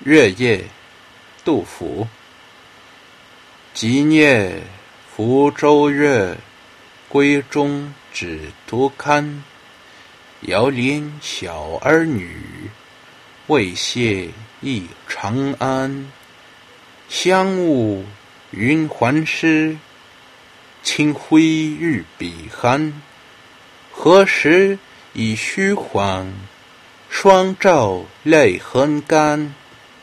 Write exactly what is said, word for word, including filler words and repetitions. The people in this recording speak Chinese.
月夜，杜甫。今夜福州月，闺中只独看。遥怜小儿女，未谢忆长安。香雾云鬟湿，清辉玉笔寒。何时已虚晃，双照泪痕干。